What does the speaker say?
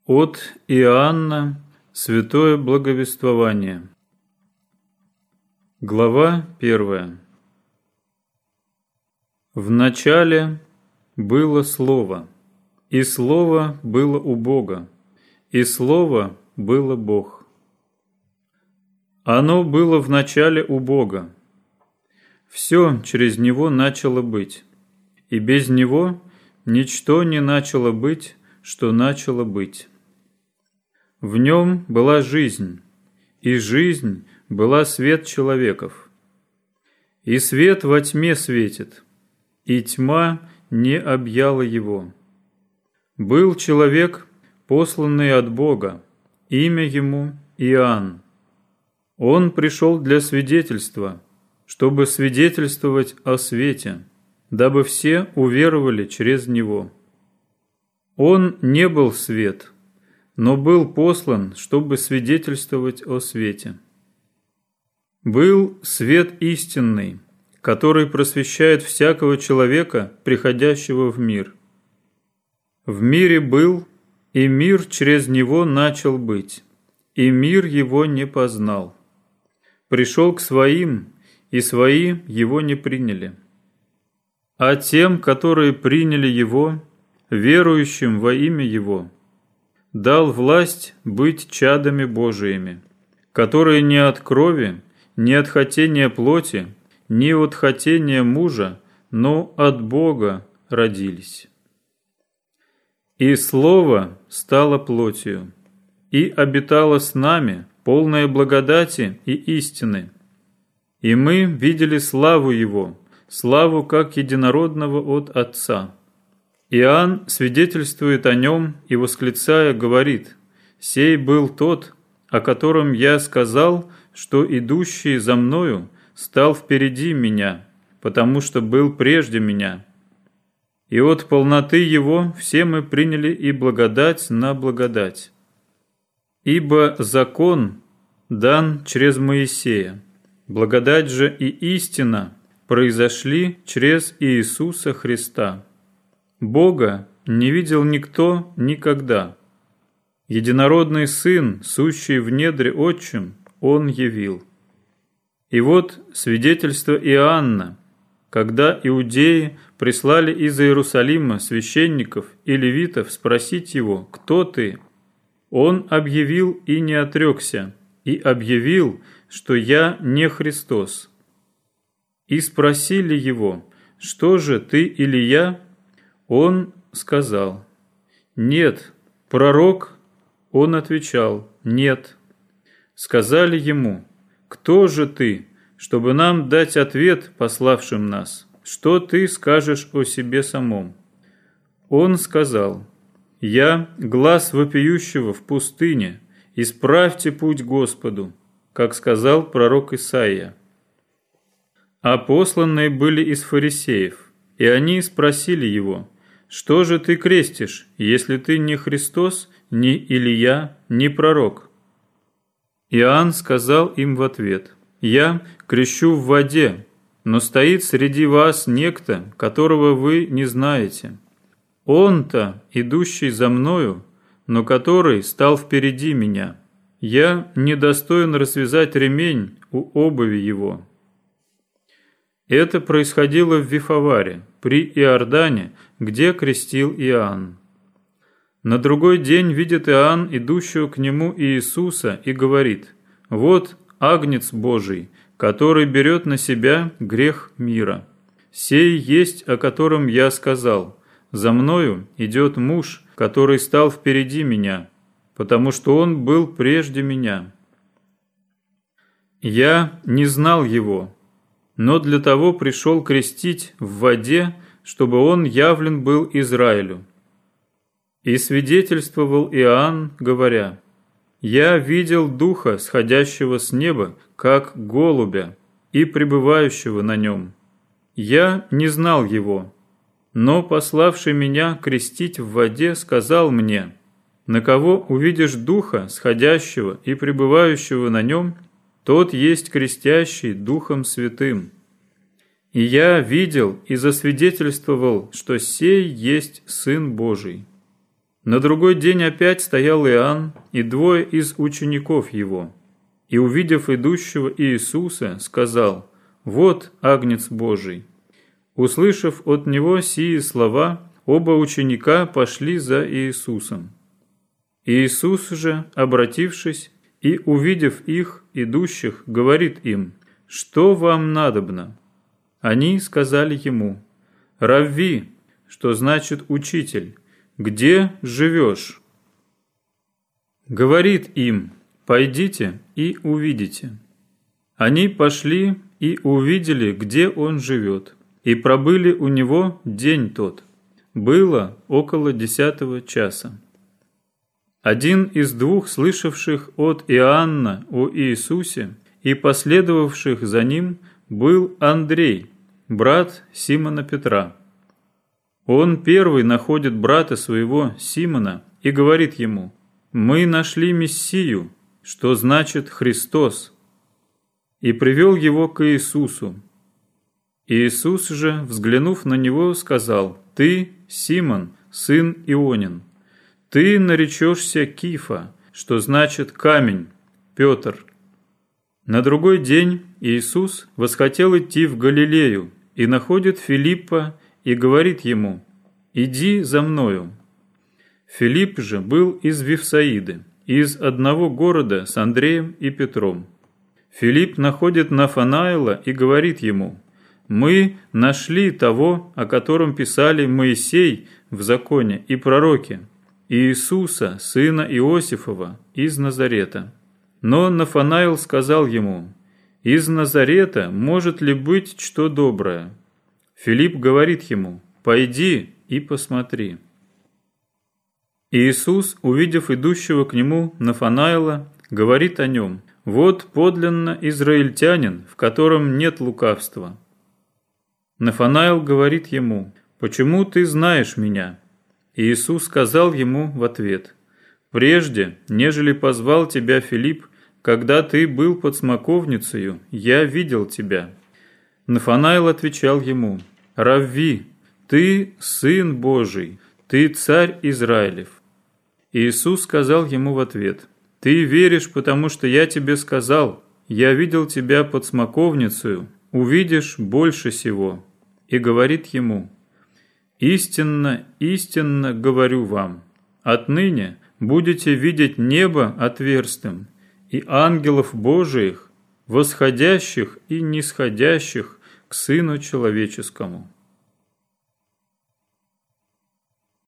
От Иоанна Святое Благовествование. Глава 1. В начале было Слово, и Слово было у Бога, и Слово было Бог. Оно было в начале у Бога. Все через Него начало быть, и без Него ничто не начало быть, что начало быть. В Нем была жизнь, и жизнь была свет человеков. И свет во тьме светит, и тьма не объяла его. Был человек, посланный от Бога, имя ему Иоанн. Он пришел для свидетельства, чтобы свидетельствовать о свете, дабы все уверовали через него. Он не был свет, но был послан, чтобы свидетельствовать о свете. Был свет истинный, который просвещает всякого человека, приходящего в мир. В мире был, и мир через него начал быть, и мир его не познал. Пришел к своим, и свои его не приняли. А тем, которые приняли его, верующим во имя его, дал власть быть чадами Божиими, которые не от крови, не от хотения плоти, не от хотения мужа, но от Бога родились. И Слово стало плотью, и обитало с нами, полное благодати и истины. И мы видели славу Его, славу как единородного от Отца. Иоанн свидетельствует о Нем и, восклицая, говорит: «Сей был тот, о котором я сказал, что идущий за мною стал впереди меня, потому что был прежде меня. И от полноты Его все мы приняли и благодать на благодать. Ибо закон дан через Моисея, благодать же и истина произошли через Иисуса Христа. Бога не видел никто никогда. Единородный Сын, сущий в недре Отчим, Он явил». И вот свидетельство Иоанна, когда иудеи прислали из Иерусалима священников и левитов спросить его: «Кто ты?», он объявил и не отрекся, и объявил, что «Я не Христос». И спросили его: «Что же, ты Илия?» Он сказал: «Нет». Пророк? Он отвечал: «Нет». Сказали ему: «Кто же ты, чтобы нам дать ответ пославшим нас? Что ты скажешь о себе самом?» Он сказал: «Я глас вопиющего в пустыне, исправьте путь Господу», как сказал пророк Исаия. А посланные были из фарисеев, и они спросили его: «Что же ты крестишь, если ты не Христос, не Илия, не пророк?» Иоанн сказал им в ответ: «Я крещу в воде, но стоит среди вас некто, которого вы не знаете. Он-то, идущий за мною, но который стал впереди меня. Я недостоин развязать ремень у обуви его». Это происходило в Вифаваре, при Иордане, где крестил Иоанн. На другой день видит Иоанн идущего к нему Иисуса и говорит: «Вот Агнец Божий, который берет на себя грех мира. Сей есть, о котором я сказал: за мною идет муж, который стал впереди меня, потому что он был прежде меня. Я не знал его, но для того пришел крестить в воде, чтобы он явлен был Израилю». И свидетельствовал Иоанн, говоря: «Я видел Духа, сходящего с неба, как голубя, и пребывающего на нем. Я не знал его, но пославший меня крестить в воде сказал мне: на кого увидишь Духа, сходящего и пребывающего на нем, тот есть крестящий Духом Святым. И я видел и засвидетельствовал, что сей есть Сын Божий». На другой день опять стоял Иоанн и двое из учеников его, и, увидев идущего Иисуса, сказал: «Вот Агнец Божий». Услышав от него сии слова, оба ученика пошли за Иисусом. Иисус же, обратившись и увидев их, идущих, говорит им: «Что вам надобно?» Они сказали ему: «Равви», что значит «учитель», «где живешь?» Говорит им: «Пойдите и увидите». Они пошли и увидели, где он живет, и пробыли у него день тот. Было около 10 часа. Один из двух слышавших от Иоанна о Иисусе и последовавших за ним был Андрей, брат Симона Петра. Он первый находит брата своего Симона и говорит ему: «Мы нашли Мессию», что значит «Христос», и привел его к Иисусу. Иисус же, взглянув на него, сказал: «Ты, Симон, сын Ионин, ты наречешься Кифа, что значит камень, Петр». На другой день Иисус восхотел идти в Галилею и находит Филиппа и говорит ему: «Иди за мною». Филипп же был из Вифсаиды, из одного города с Андреем и Петром. Филипп находит Нафанаила и говорит ему: «Мы нашли того, о котором писали Моисей в законе и пророки, Иисуса, сына Иосифова, из Назарета». Но Нафанаил сказал ему: «Из Назарета может ли быть что доброе?» Филипп говорит ему: «Пойди и посмотри». Иисус, увидев идущего к нему Нафанаила, говорит о нем: «Вот подлинно израильтянин, в котором нет лукавства». Нафанаил говорит ему: «Почему ты знаешь меня?» Иисус сказал ему в ответ: «Прежде, нежели позвал тебя Филипп, когда ты был под смоковницею, я видел тебя». Нафанаил отвечал ему: «Равви, ты Сын Божий, ты Царь Израилев». Иисус сказал ему в ответ: «Ты веришь, потому что я тебе сказал: я видел тебя под смоковницею, увидишь больше сего». И говорит ему: «Истинно, истинно говорю вам, отныне будете видеть небо отверстым и ангелов Божиих, восходящих и нисходящих к Сыну Человеческому».